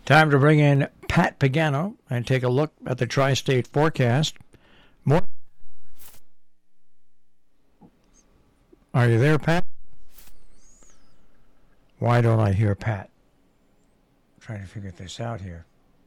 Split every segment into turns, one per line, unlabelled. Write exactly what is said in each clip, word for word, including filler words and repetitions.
Time to bring in Pat Pagano and take a look at the tri-state forecast. More. Are you there, Pat? Why don't I hear Pat? I'm trying to figure this out here.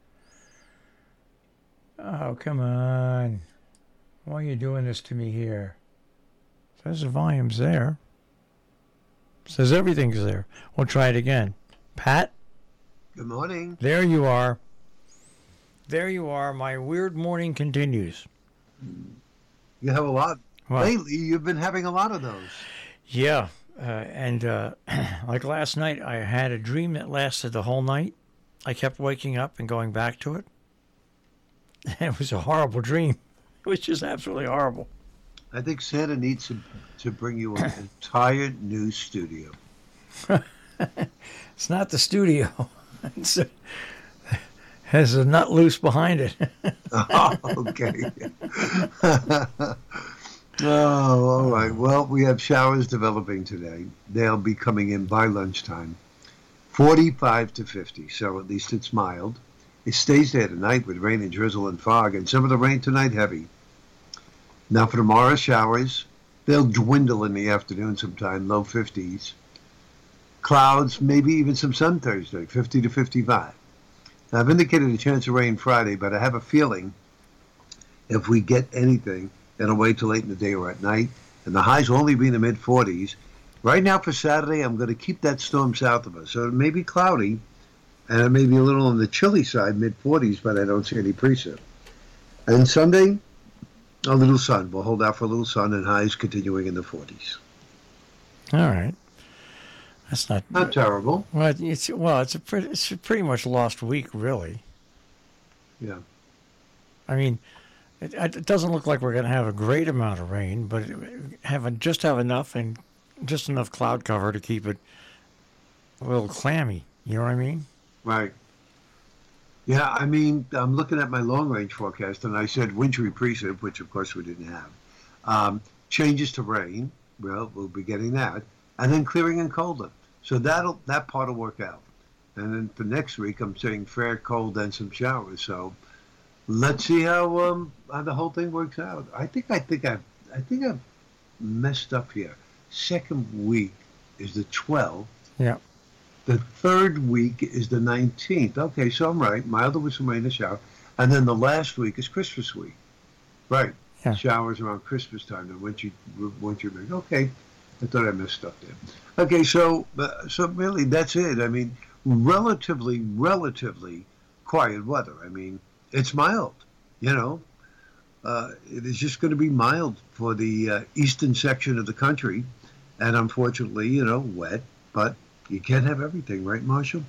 Oh, come on. Why are you doing this to me here? Says the volume's there. Says everything's there. We'll try it again. Pat?
Good morning.
There you are. There you are. My weird morning continues.
You have a lot.
What?
Lately, you've been having a lot of those.
Yeah. Uh, and uh, like last night, I had a dream that lasted the whole night. I kept waking up and going back to it. It was a horrible dream. It was just absolutely horrible.
I think Santa needs to, to bring you an entire new studio.
It's not the studio. It's a, has a nut loose behind it.
Oh, okay. Oh, all right. Well, we have showers developing today. They'll be coming in by lunchtime. forty-five to fifty, so at least it's mild. It stays there tonight with rain and drizzle and fog, and some of the rain tonight heavy. Now for tomorrow, showers. They'll dwindle in the afternoon sometime, low fifties. Clouds, maybe even some sun Thursday, fifty to fifty-five. Now, I've indicated a chance of rain Friday, but I have a feeling if we get anything, it'll wait till late in the day or at night, and the highs will only be in the mid forties. Right now for Saturday, I'm going to keep that storm south of us, so it may be cloudy, and it may be a little on the chilly side, mid forties, but I don't see any precip. And Sunday, a little sun. We'll hold out for a little sun, and highs continuing in the forties.
All right. That's not
Not terrible.
Well, it's well, it's a pretty, it's a pretty much lost week, really.
Yeah.
I mean, it, it doesn't look like we're going to have a great amount of rain, but have just have enough and just enough cloud cover to keep it a little clammy. You know what I mean?
Right. Yeah, I mean, I'm looking at my long-range forecast, and I said wintry precip, which of course we didn't have. Um, changes to rain. Well, we'll be getting that, and then clearing and colder. So that'll that part will work out. And then for next week, I'm saying fair, cold, and some showers. So let's see how um how the whole thing works out. I think I think I I think I've messed up here. Second week is the twelfth.
Yeah.
The third week is the nineteenth. Okay, so I'm right. Milder with some rain and shower. And then the last week is Christmas week. Right.
Yeah.
Showers around Christmas time. The winter, winter break. Okay. I thought I missed up there. Okay, so uh, so really that's it. I mean, relatively, relatively quiet weather. I mean, it's mild, you know. Uh, it is just going to be mild for the uh, eastern section of the country. And unfortunately, you know, wet. But you can't have everything, right, Marshall?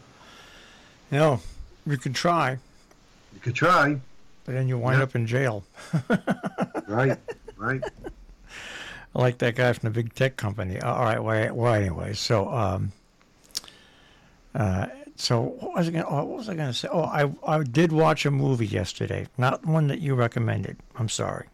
No, you can try,
You could try.
but then you wind
Yeah.
up in jail.
Right, right.
Like that guy from the big tech company. All right, well, well anyway, so um, uh, so what was I gonna, oh, what was I going to say? Oh, I I did watch a movie yesterday, not one that you recommended. I'm sorry.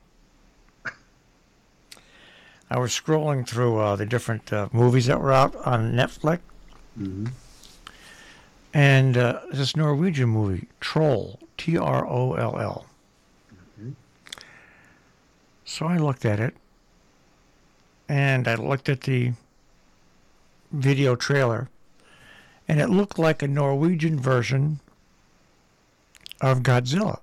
I was scrolling through uh, the different uh, movies that were out on Netflix,
Mm-hmm.
and uh, this Norwegian movie, Troll, T R O L L.
Okay.
So I looked at it, and I looked at the video trailer, and it looked like a Norwegian version of Godzilla.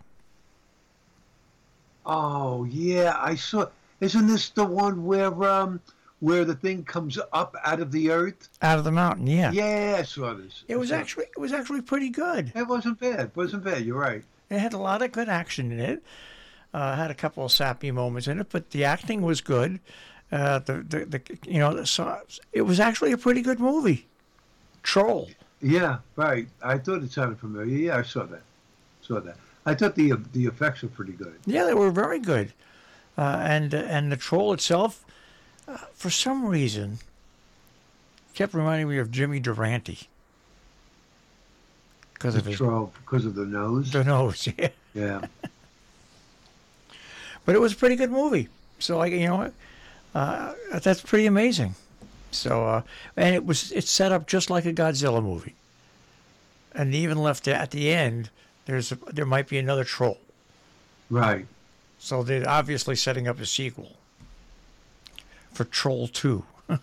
Oh yeah, I saw. Isn't this the one where um where the thing comes up out of the earth?
Out of the mountain, yeah.
Yeah, I saw this.
It was
I saw-
actually it was actually pretty good.
It wasn't bad. It wasn't bad. You're right.
It had a lot of good action in it. Uh, had a couple of sappy moments in it, but the acting was good. Uh, the, the the you know so it was actually a pretty good movie. Troll.
Yeah, right. I thought it sounded familiar. Yeah, I saw that. Saw that. I thought the the effects were pretty good.
Yeah, they were very good. Uh, and and the troll itself, uh, for some reason, kept reminding me of Jimmy Durante. Because of
The
his
troll because of the nose.
the nose, yeah.
Yeah.
But it was a pretty good movie. So I, you know, uh, that's pretty amazing. So uh, and it was it's set up just like a Godzilla movie. and they even left it at the end. There's a, there might be another troll.
Right.
So they're obviously setting up a sequel for Troll Two.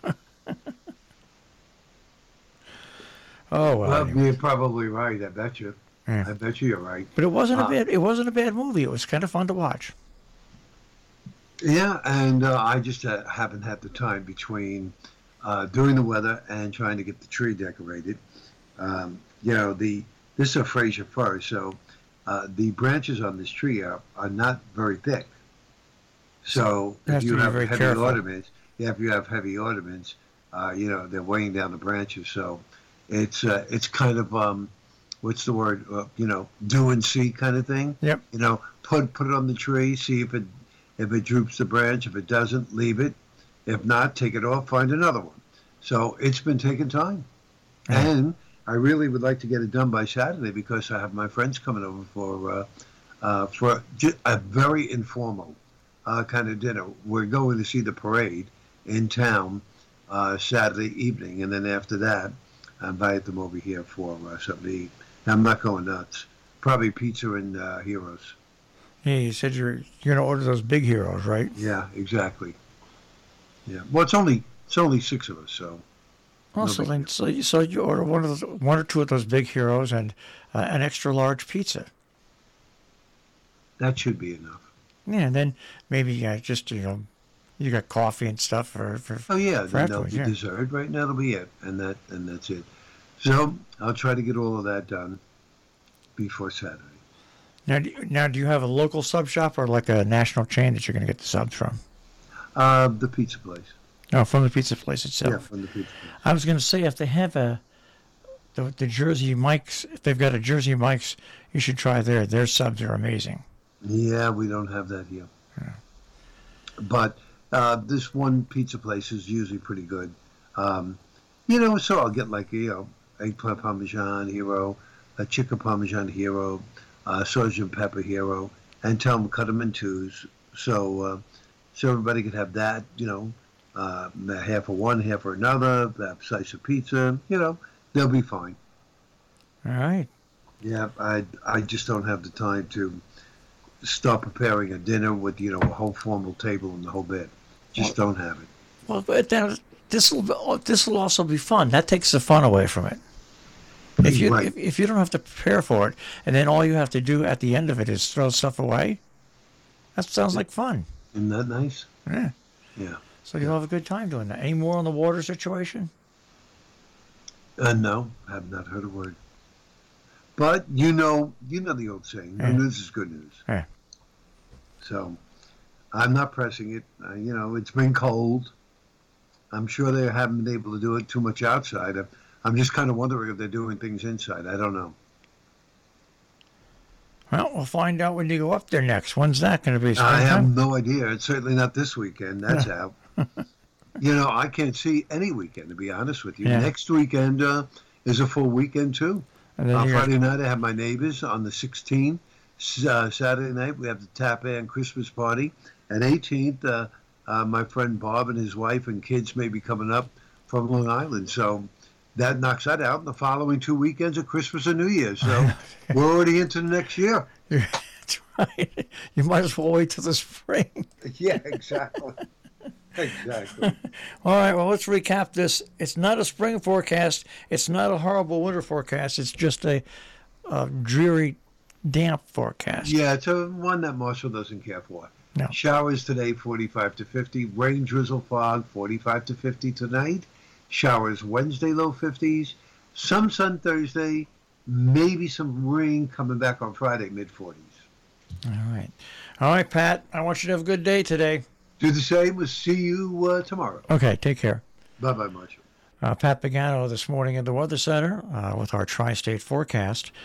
Oh well,
Well,
anyway.
you're probably right. I bet you.
Yeah.
I bet you you're right.
But it wasn't a
Uh,
bad. It wasn't a bad movie. It was kind of fun to watch.
Yeah, and uh, I just uh, haven't had the time between uh, doing the weather and trying to get the tree decorated. Um, you know, the this is a Fraser fir, so uh, the branches on this tree are, are not very thick. So
You have
if
to
you
be
have
very
heavy
careful.
ornaments, yeah, if you have heavy ornaments, uh, you know they're weighing down the branches. So it's uh, it's kind of um, what's the word? Uh, you know, do and see kind of thing.
Yep.
You know, put put it on the tree, see if it if it droops the branch. If it doesn't, leave it. If not, take it off, find another one. So it's been taking time.
Yeah.
And I really would like to get it done by Saturday because I have my friends coming over for uh, uh, for ju- a very informal uh, kind of dinner. We're going to see the parade in town uh, Saturday evening, and then after that, I invite them over here for uh, something to eat. I'm not going nuts. Probably pizza and uh, heroes.
Yeah, you said you're you're gonna order those big heroes, right?
Yeah, exactly. Yeah. Well, it's only it's only six of us, so.
Also,
big
then,
deal.
so you, so you order one of those, one or two of those big heroes and uh, an extra large pizza.
That should be enough.
Yeah, and then maybe uh, just you know, you got coffee and stuff for for.
Oh yeah,
For
then there'll
afterwards,
be
yeah.
dessert. Right now, that'll be it, and that and that's it. So I'll try to get all of that done before Saturday.
Now, do you, now, do you have a local sub shop or like a national chain that you're going to get the subs from?
Uh, the pizza place.
No, from the pizza place
Yeah,
itself.
from the pizza place.
I was going to say if they have a the, the Jersey Mike's, if they've got a Jersey Mike's, you should try their their subs are amazing.
Yeah, we don't have that here. But uh, this one pizza place is usually pretty good. Um, you know, so I'll get like, you know, eggplant parmesan hero, a chicken parmesan hero, uh, sergeant pepper hero, and tell them cut them in twos. So, uh, so everybody could have that, you know, uh, half of one, half of another, that slice of pizza, you know, they'll be fine.
All right.
Yeah, I, I just don't have the time to start preparing a dinner with, you know, a whole formal table and the whole bit. Just don't have it.
Well, but then this will this will also be fun. That takes the fun away from it. If you
Right.
if, if you don't have to prepare for it, and then all you have to do at the end of it is throw stuff away, that sounds like fun.
Isn't that nice?
Yeah.
Yeah.
So you'll have a good time doing that. Any more on the water situation?
Uh, no, I have not heard a word. But you know, you know the old saying, no
Yeah.
news is good news.
Yeah.
So I'm not pressing it. Uh, you know, it's been cold. I'm sure they haven't been able to do it too much outside. I'm- I'm just kind of wondering if they're doing things inside. I don't know.
Well, we'll find out when you go up there next. When's that going to be?
I have
Springtime?
no idea. It's certainly not this weekend. That's out. You know, I can't see any weekend, to be honest with you.
Yeah.
Next weekend uh, is a full weekend, too.
And then
On
you got-
Friday night, I have my neighbors. On the sixteenth, S- uh, Saturday night, we have the Tap and Christmas party. And eighteenth, uh, uh, my friend Bob and his wife and kids may be coming up from Long Island. So that knocks that out. And the following two weekends are Christmas and New Year's. So we're already into the next year.
That's right. You might as well wait till the spring.
Yeah, exactly. Exactly.
All right, well, let's recap this. It's not a spring forecast. It's not a horrible winter forecast. It's just a, a dreary, damp forecast.
Yeah, it's a one that Marshall doesn't care for.
No.
Showers today, forty-five to fifty. Rain, drizzle, fog, forty-five to fifty tonight. Showers Wednesday, low fifties. Some sun Thursday. Maybe some rain coming back on Friday, mid forties.
All right. All right, Pat, I want you to have a good day today.
Do the same. We'll see you uh, tomorrow.
Okay, take care.
Bye-bye, Marshall.
Uh, Pat Pagano this morning at the Weather Center uh, with our tri-state forecast.